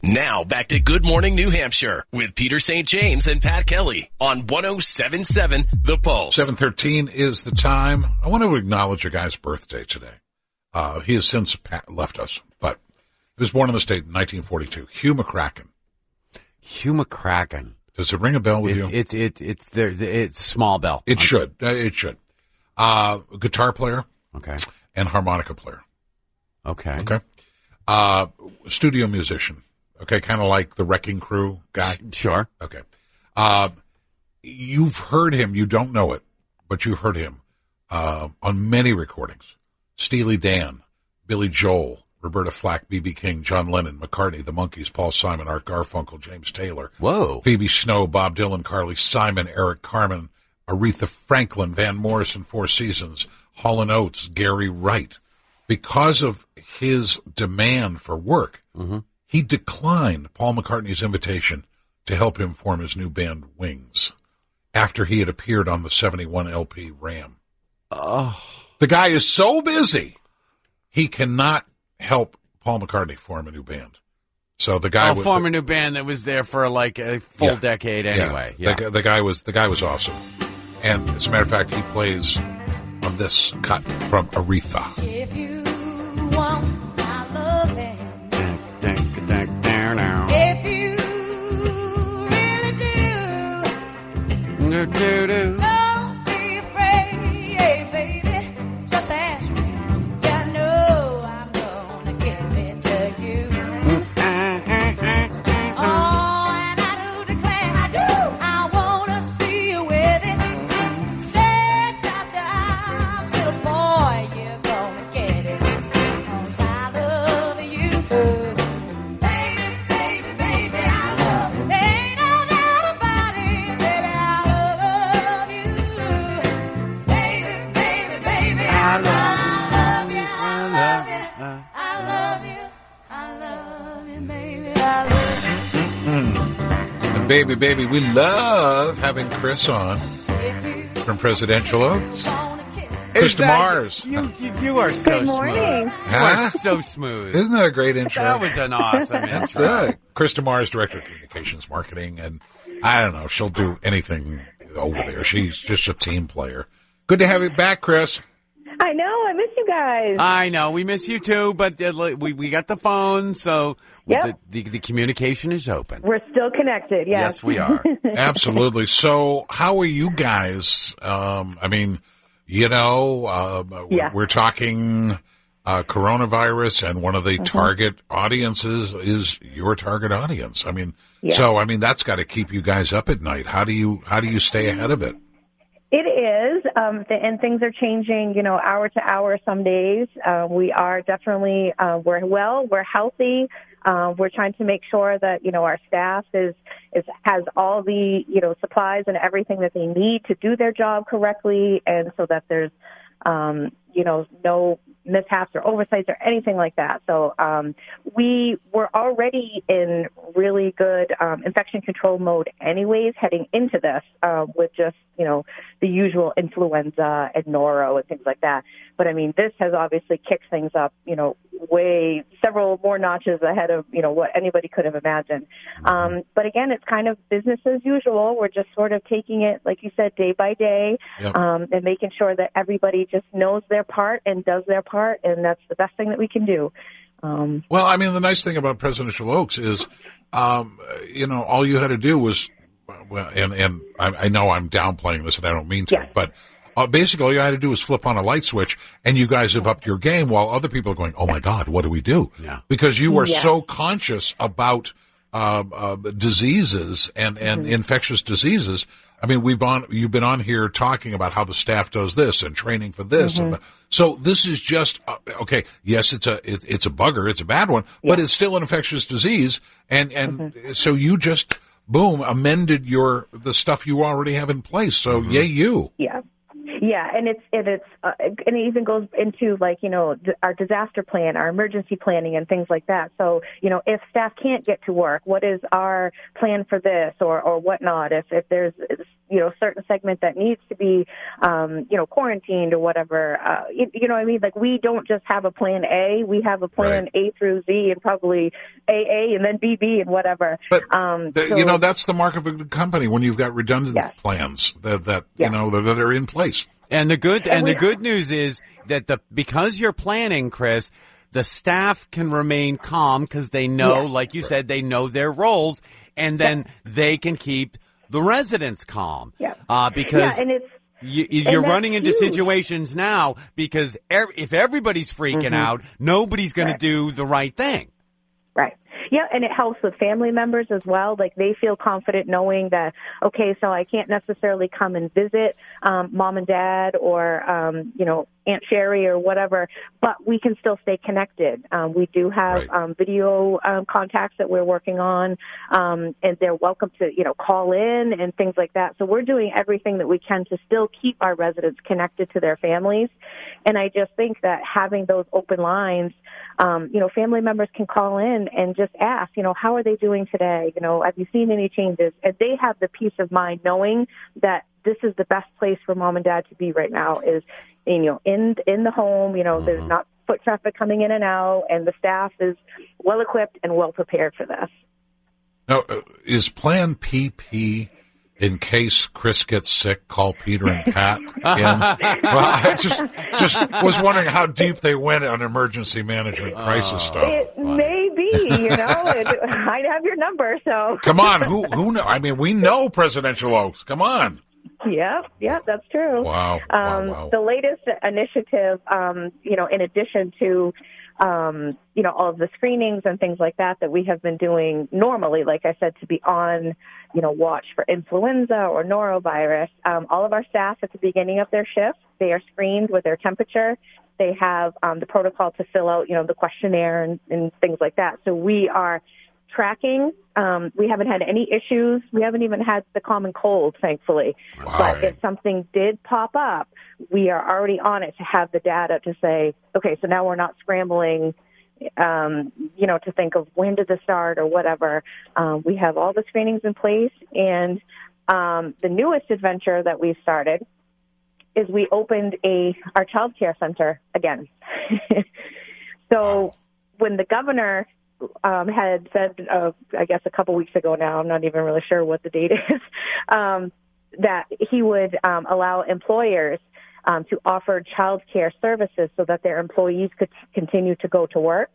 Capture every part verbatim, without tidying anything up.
Now back to Good Morning New Hampshire with Peter Saint James and Pat Kelly on one oh seven point seven The Pulse. seven thirteen is the time. I want to acknowledge a guy's birthday today. Uh, he has since left us, but he was born in the state in nineteen forty-two. Hugh McCracken. Hugh McCracken. Does it ring a bell with it, you? It, it, it, there's, it's small bell. It should. It should. Uh, guitar player. Okay. And harmonica player. Okay. Okay. Uh, studio musician. Okay. Kind of like the Wrecking Crew guy. Sure. Okay. Uh, you've heard him. You don't know it, but you've heard him, uh, on many recordings. Steely Dan, Billy Joel, Roberta Flack, B B King, John Lennon, McCartney, The Monkees, Paul Simon, Art Garfunkel, James Taylor. Whoa. Phoebe Snow, Bob Dylan, Carly Simon, Eric Carmen, Aretha Franklin, Van Morrison, Four Seasons, Hall and Oates, Gary Wright. Because of his demand for work, mm-hmm. he declined Paul McCartney's invitation to help him form his new band Wings after he had appeared on the seventy-one L P Ram. Oh. The guy is so busy, he cannot help Paul McCartney form a new band. So the guy oh, was form the, a new band that was there for like a full yeah, decade anyway. Yeah. Yeah. The, the guy was the guy was awesome, and as a matter of fact, he plays on this cut from Aretha. If you want my loving, if you really do, do, do, do. don't be afraid, baby. Just ask me. You know I'm gonna give it to you. Oh, and I do declare I do. I wanna see you with it. Stretch out your arms, little boy, you're gonna get it. 'Cause I love you. Baby, baby, baby, I love you. Ain't no doubt about it, baby, I love you. Baby, baby, baby, I love you. I love you. I love you. I love you, baby, I love you. And baby, baby, we love having Chris on from Presidential Oaks. Chris Is that- DeMars. You, you, you are so Good morning. smooth. You Huh? are so smooth. Isn't that a great intro? That was an awesome That's intro. it. Chris DeMars, Director of Communications Marketing, and I don't know, she'll do anything over there. She's just a team player. Good to have you back, Chris. I know. I miss you guys. I know. We miss you too, but uh, we we got the phone, so Yep. the, the the communication is open. We're still connected. Yes, Yes, we are. Absolutely. So how are you guys? Um, I mean, you know, uh, Yeah. we're talking uh, coronavirus, and one of the Mm-hmm. target audiences is your target audience. I mean, Yeah. so I mean, that's got to keep you guys up at night. How do you how do you stay ahead of it? It is, um, th- and things are changing, you know, hour to hour some days. Uh, we are definitely, uh, we're well, we're healthy. Uh, we're trying to make sure that, you know, our staff is, is, has all the, you know, supplies and everything that they need to do their job correctly, and so that there's, um, you know, no mishaps or oversights or anything like that. So um, we were already in really good um, infection control mode anyways heading into this uh, with just, you know, the usual influenza and noro and things like that. But, I mean, this has obviously kicked things up, you know, way several more notches ahead of, you know, what anybody could have imagined. Um, but, again, it's kind of business as usual. We're just sort of taking it, like you said, day by day Yep. um, and making sure that everybody just knows their part and does their part, and that's the best thing that we can do. Um, Well, I mean, the nice thing about Presidential Oaks is, um, you know, all you had to do was, well, and, and I, I know I'm downplaying this and I don't mean to, Yeah. but uh, basically all you had to do was flip on a light switch and you guys have upped your game while other people are going, oh my God, what do we do? Yeah. Because you are Yeah. so conscious about, uh, uh, diseases and, and Mm-hmm. infectious diseases. I mean, we've on, you've been on here talking about how the staff does this and training for this. Mm-hmm. And so this is just, uh, okay, yes, it's a, it, it's a bugger, it's a bad one, but Yeah. it's still an infectious disease. And, and Mm-hmm. so you just, boom, amended your, the stuff you already have in place. So yay you. Yeah. Yeah, and it's and it's uh, and it even goes into like you know th- our disaster plan, our emergency planning, and things like that. So you know if staff can't get to work, what is our plan for this or or whatnot? If if there's you know certain segment that needs to be um, you know quarantined or whatever, uh, you, you know what I mean? Like we don't just have a plan A, we have a plan Right. A through Z and probably A A and then B B and whatever. But um, the, so, you know that's the mark of a good company when you've got redundant Yes. plans that that Yeah. you know that, that are in place. And the good and, And the we- good news is that the because you're planning, Chris, the staff can remain calm because they know, Yes. like you said, they know their roles, and then they can keep the residents calm. Yeah. Uh, because yeah, and it's you, you're that's running into huge. situations now because er, if everybody's freaking out, nobody's going Right. to do the right thing. Right. Yeah, and it helps with family members as well. Like they feel confident knowing that, okay, so I can't necessarily come and visit um, mom and dad or, um, you know, Aunt Sherry or whatever, but we can still stay connected. Um, we do have Right. um, video um, contacts that we're working on, um, and they're welcome to, you know, call in and things like that. So we're doing everything that we can to still keep our residents connected to their families. And I just think that having those open lines, um, you know, family members can call in and just ask, you know, how are they doing today? You know, have you seen any changes? And they have the peace of mind knowing that this is the best place for mom and dad to be right now is, you know, in in the home. You know, Mm-hmm. there's not foot traffic coming in and out, and the staff is well equipped and well prepared for this. Now, uh, is Plan P P in case Chris gets sick? Call Peter and Pat. in? Well, I just just was wondering how deep they went on emergency management crisis stuff. It may be, you know, it, I have your number, so. Come on, who who know? I mean, we know Presidential Oaks. Come on. Yeah, yeah, that's true. Wow, wow, Um, wow. The latest initiative, um, you know, in addition to, um, you know, all of the screenings and things like that that we have been doing normally, like I said, to be on, you know, watch for influenza or norovirus, um, all of our staff at the beginning of their shift, they are screened with their temperature. They have um, the protocol to fill out, you know, the questionnaire and, and things like that. So we are tracking. Um, we haven't had any issues. We haven't even had the common cold, thankfully. Wow. But if something did pop up, we are already on it to have the data to say, okay, so now we're not scrambling, um, you know, to think of when did this start or whatever. Um, we have all the screenings in place. And um, the newest adventure that we've started is we opened a our child care center again. So when the governor um, had said, uh, I guess a couple weeks ago now, I'm not even really sure what the date is, um, that he would um, allow employers um, to offer child care services so that their employees could continue to go to work.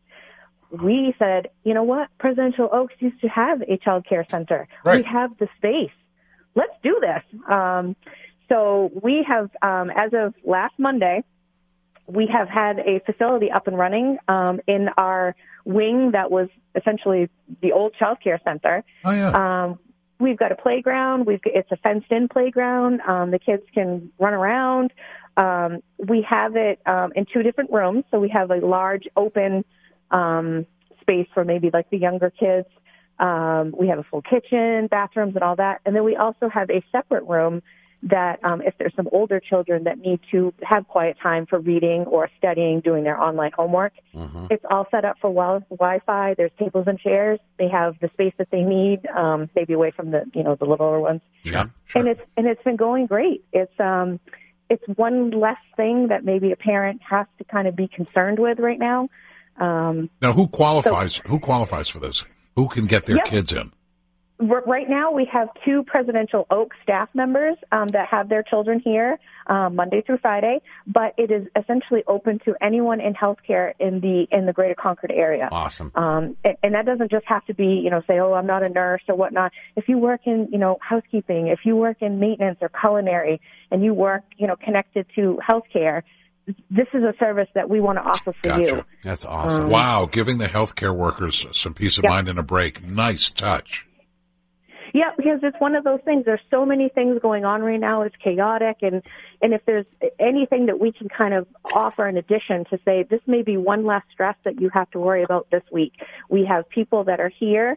We said, you know what? Presidential Oaks used to have a child care center. Right. We have the space. Let's do this. Um, so we have, um, as of last Monday, we have had a facility up and running um, in our wing that was essentially the old child care center. Oh yeah. Um, we've got a playground. We've it's a fenced-in playground. Um, the kids can run around. Um, we have it um, in two different rooms. So we have a large open um, space for maybe like the younger kids. Um, we have a full kitchen, bathrooms, and all that. And then we also have a separate room that um, if there's some older children that need to have quiet time for reading or studying, doing their online homework, Mm-hmm. it's all set up for wi- Wi-Fi. There's tables and chairs. They have the space that they need, um, maybe away from the, you know, the littler ones. Sure, sure. And it's and it's been going great. It's um, it's one less thing that maybe a parent has to kind of be concerned with right now. Um, Now, who qualifies? Who qualifies for this? Who can get their Yep. kids in? R- Right now, we have two Presidential Oaks staff members um, that have their children here um, Monday through Friday, but it is essentially open to anyone in healthcare in the in the Greater Concord area. Awesome. Um, and, and that doesn't just have to be, you know, say, oh, I'm not a nurse or whatnot. If you work in, you know, housekeeping, if you work in maintenance or culinary, and you work, you know, connected to healthcare, this is a service that we want to offer for Gotcha. you. That's awesome. Wow, giving the healthcare workers some peace of Yep. mind and a break. Nice touch. Yeah, because it's one of those things. There's so many things going on right now. It's chaotic. And, and if there's anything that we can kind of offer in addition to say, this may be one less stress that you have to worry about this week. We have people that are here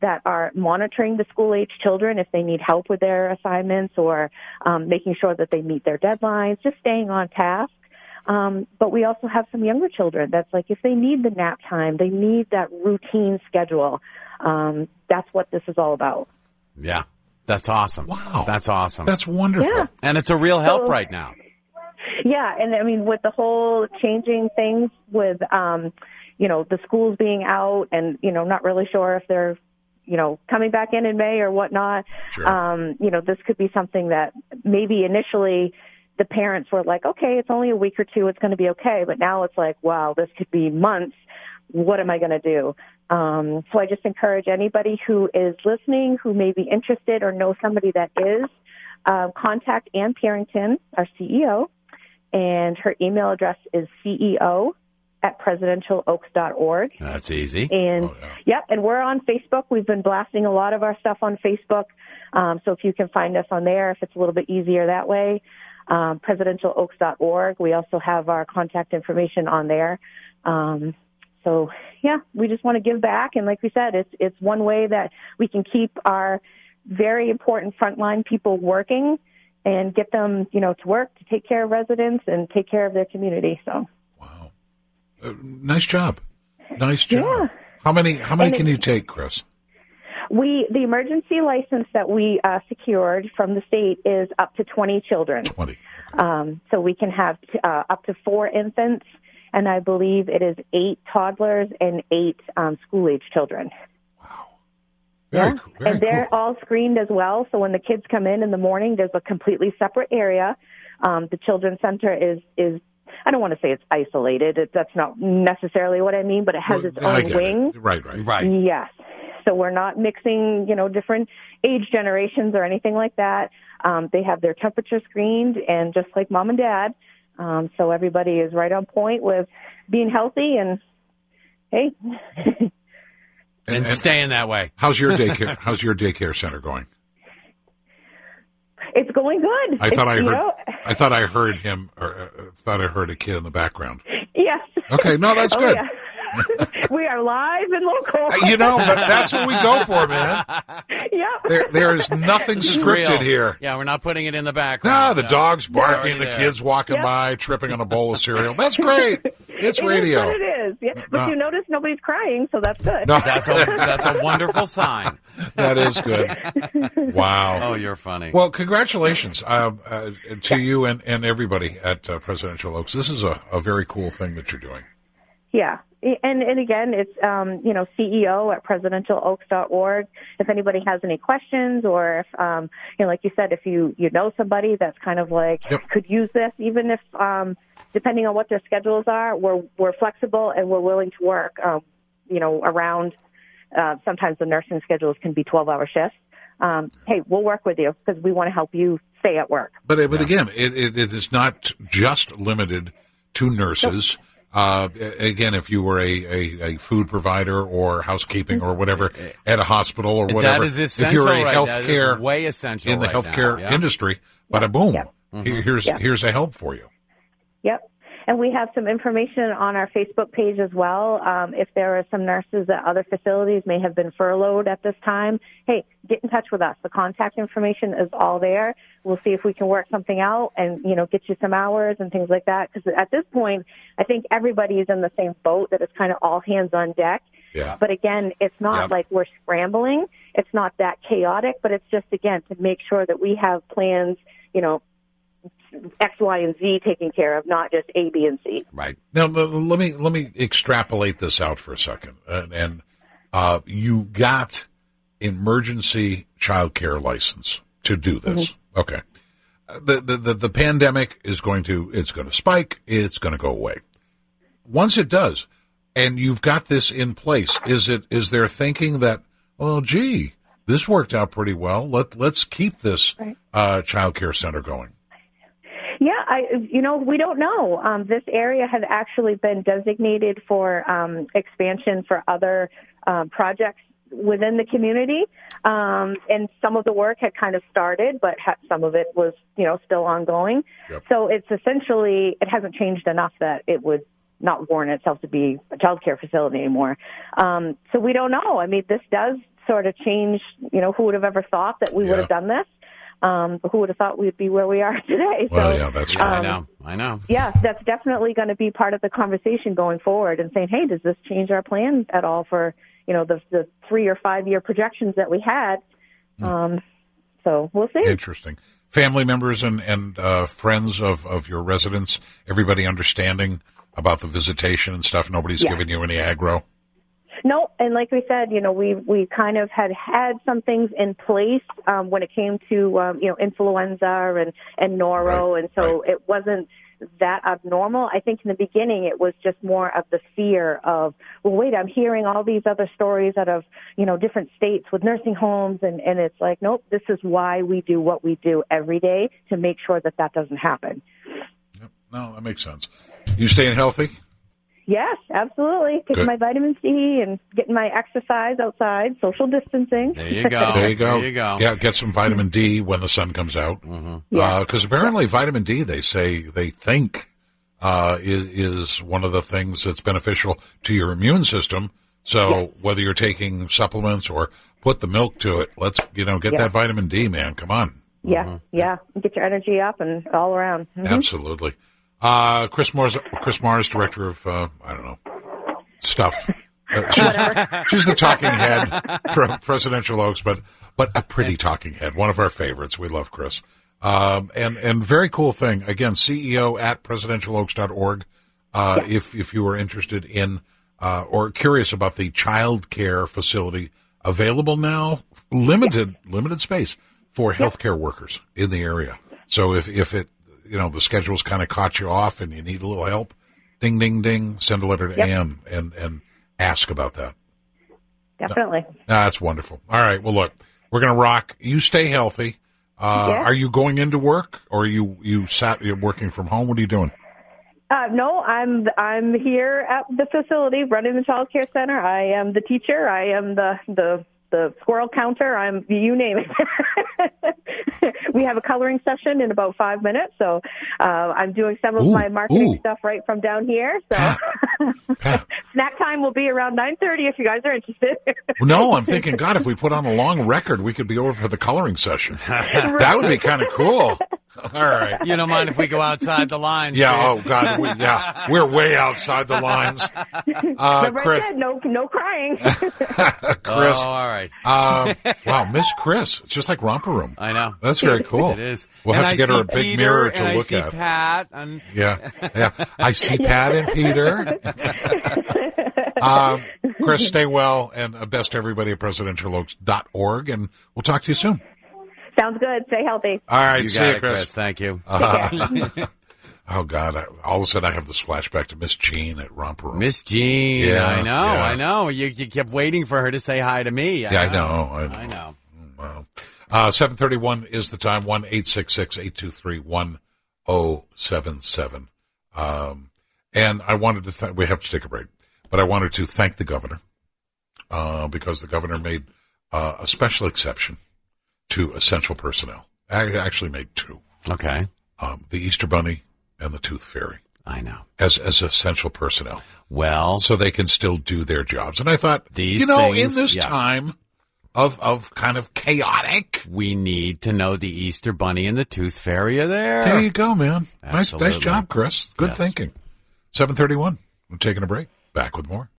that are monitoring the school-age children if they need help with their assignments or um, making sure that they meet their deadlines, just staying on task. Um, but we also have some younger children that's like if they need the nap time, they need that routine schedule. Um, that's what this is all about. Yeah, that's awesome. Wow. That's awesome. That's wonderful. Yeah. And it's a real help So- right now. Yeah, and I mean, with the whole changing things with, um, you know, the schools being out and, you know, not really sure if they're, you know, coming back in in May or whatnot, Sure. um, you know, this could be something that maybe initially the parents were like, okay, it's only a week or two, it's going to be okay. But now it's like, wow, this could be months. What am I going to do? Um, so I just encourage anybody who is listening, who may be interested or know somebody that is, uh, contact Ann Parrington, our C E O. And her email address is C E O at presidential oaks dot org. That's easy. And Oh, yeah. yeah, and we're on Facebook. We've been blasting a lot of our stuff on Facebook. Um, so if you can find us on there, if it's a little bit easier that way, um, presidential oaks dot org. We also have our contact information on there. Um, so yeah, we just want to give back. And like we said, it's, it's one way that we can keep our very important frontline people working and get them, you know, to work, to take care of residents and take care of their community. So, Wow. Uh, nice job. Nice job. Yeah. How many, how many And can it- you take, Chris? we, the emergency license that we uh, secured from the state is up to twenty children. twenty. Um, so we can have uh, up to four infants, and I believe it is eight toddlers and eight um, school-age children. Very, Yeah. cool. Very and they're cool. all screened as well. So when the kids come in in the morning, there's a completely separate area. Um, the children's center is, is, I don't want to say it's isolated. It, that's not necessarily what I mean, but it has its I own get wing. it. Right, right. Right. Yes. So we're not mixing, you know, different age generations or anything like that. Um, they have their temperature screened, and just like mom and dad. Um, so everybody is right on point with being healthy and, hey. And, staying that way. How's your daycare? How's your daycare center going? It's going good. I thought I It's, you heard. know, I thought I heard him. Or uh, thought I heard a kid in the background. yes. Okay, no, that's Oh, good. yeah. We are live and local. Uh, You know, but that's what we go for, man. Yeah. There, there is nothing scripted Real. here. Yeah, we're not putting it in the background. No, the No. dog's barking, Already the there. kids walking Yeah. by, tripping on a bowl of cereal. That's great. It's It radio. is what it is. Yeah. But No. you notice nobody's crying, so that's good. No, That's a, that's a wonderful sign. that is good. Wow. Oh, you're funny. Well, congratulations uh, uh, to you and, and everybody at uh, Presidential Oaks. This is a, a very cool thing that you're doing. Yeah. And and again, it's, um, you know, C E O at presidential oaks dot org. If anybody has any questions or if, um, you know, like you said, if you, you know somebody that's kind of like Yep. could use this, even if, um, depending on what their schedules are, we're, we're flexible and we're willing to work, um, you know, around, uh, sometimes the nursing schedules can be twelve hour shifts. Um, hey, we'll work with you because we want to help you stay at work. But but again, it, it, it is not just limited to nurses. Uh, again, if you were a, a, a food provider or housekeeping or whatever at a hospital or whatever, That is essential. if you're a right? That is healthcare way essential in the right healthcare now. Yeah. industry, bada boom, Yeah. Here- here's Yeah. here's a help for you. Yep. And we have some information on our Facebook page as well. Um, if there are some nurses at other facilities may have been furloughed at this time, hey, get in touch with us. The contact information is all there. We'll see if we can work something out and, you know, get you some hours and things like that. Because at this point, I think everybody is in the same boat that it's kind of all hands on deck. Yeah. But again, it's not Yep. like we're scrambling. It's not that chaotic, but it's just, again, to make sure that we have plans, you know, X, Y, and Z taken care of, not just A, B, and C. Right. Now l- let me let me extrapolate this out for a second. And, and uh, you got emergency child care license to do this. Mm-hmm. Okay. Uh, The, the the the pandemic is going to it's going to spike. It's going to go away. Once it does, and you've got this in place, is it is there thinking that, well, gee, this worked out pretty well. Let let's keep this Right. uh, child care center going. Yeah, I, you know, we don't know. Um, this area had actually been designated for um, expansion for other um, projects within the community, um, and some of the work had kind of started, but ha- some of it was, you know, still ongoing. Yep. So it's essentially, it hasn't changed enough that it would not warrant itself to be a child care facility anymore. Um, so we don't know. I mean, this does sort of change, you know, who would have ever thought that we Yeah. would have done this? Um, but who would have thought we'd be where we are today? Well, so, yeah, that's Yeah, right. I um, know. I know. yeah, that's definitely going to be part of the conversation going forward and saying, hey, does this change our plan at all for, you know, the, the three or five year projections that we had? Um, so we'll see. Interesting. Family members and, and uh, friends of, of your residents, everybody understanding about the visitation and stuff? Nobody's Yeah. giving you any aggro? No, and like we said, you know, we we kind of had had some things in place um, when it came to um, you know influenza and and noro, Right, and so it wasn't that abnormal. I think in the beginning it was just more of the fear of, well, wait, I'm hearing all these other stories out of you know different states with nursing homes, and and it's like, nope, this is why we do what we do every day to make sure that that doesn't happen. Yep. No, that makes sense. You staying healthy? Yes, absolutely. Taking Good. my vitamin C and getting my exercise outside, social distancing. There you go. There you go. There you go. Yeah, get some vitamin D when the sun comes out. Mm-hmm. Yeah. Because apparently vitamin D, they say, they think uh, is, is one of the things that's beneficial to your immune system. So Yeah. whether you're taking supplements or put the milk to it, let's, you know, get Yeah. that vitamin D, man. Come on. Yeah, yeah. Get your energy up and all around. Mhm. Absolutely. Uh, Chris Mars, Chris Mars, director of, uh, I don't know, stuff. Uh, she's, she's the talking head for Presidential Oaks, but, but a pretty talking head. One of our favorites. We love Chris. Um, and, and very cool thing. Again, C E O at presidential oaks dot org. Uh, Yeah. if, if you are interested in, uh, or curious about the child care facility available now, limited, limited space for healthcare workers in the area. So if, if it, you know, the schedule's kind of caught you off and you need a little help, ding, ding, ding, send a letter to Yep. Ann and, and ask about that. Definitely. Ah, that's wonderful. All right. Well, look, we're going to rock. You stay healthy. Uh, Yeah. are you going into work or are you, you sat, you're working from home? What are you doing? Uh, no, I'm I'm here at the facility running the child care center. I am the teacher. I am the the the squirrel counter. I'm you name it. We have a coloring session in about five minutes, so uh, I'm doing some of Ooh, my marketing ooh. stuff right from down here. So Pat, Pat. snack time will be around nine thirty if you guys are interested. No, I'm thinking, God, if we put on a long record, we could be over for the coloring session. That would be kind of cool. All right. You don't mind if we go outside the lines? Yeah. do you? Oh God. We, yeah. We're way outside the lines. Uh, Remember I Chris, said no no crying. Chris. Oh, all right. Uh, wow. Miss Chris. It's just like Romper Room. I know. That's very cool. It is. We'll And have to I get her see a big Peter, mirror to and look I see at. Pat, and Yeah. Yeah. I see Pat and Peter. Um, Chris, stay well and uh, best to everybody at presidential oaks dot org and we'll talk to you soon. Sounds good. Stay healthy. All right. you see got you, it, Chris. Chris. Thank you. Uh, oh God. I, all of a sudden I have this flashback to Miss Jean at Romper Room. Miss Jean. Yeah, I know. yeah. I know. You you kept waiting for her to say hi to me. Yeah, I know. I know. I know. Wow. Uh, seven thirty-one is the time, one eight six six, eight two three, one oh seven seven. Um, and I wanted to thank, we have to take a break, but I wanted to thank the governor, uh, because the governor made, uh, a special exception to essential personnel. I actually made two, Okay. um, the Easter Bunny and the Tooth Fairy I know. as, as essential personnel Well, so they can still do their jobs. And I thought, These you know, things- in this yeah. time of, of kind of chaotic, we need to know the Easter Bunny and the Tooth Fairy are there. there you go, man. Nice, nice Absolutely. job, Chris. Good Yes. thinking. seven thirty-one. We're taking a break. Back with more.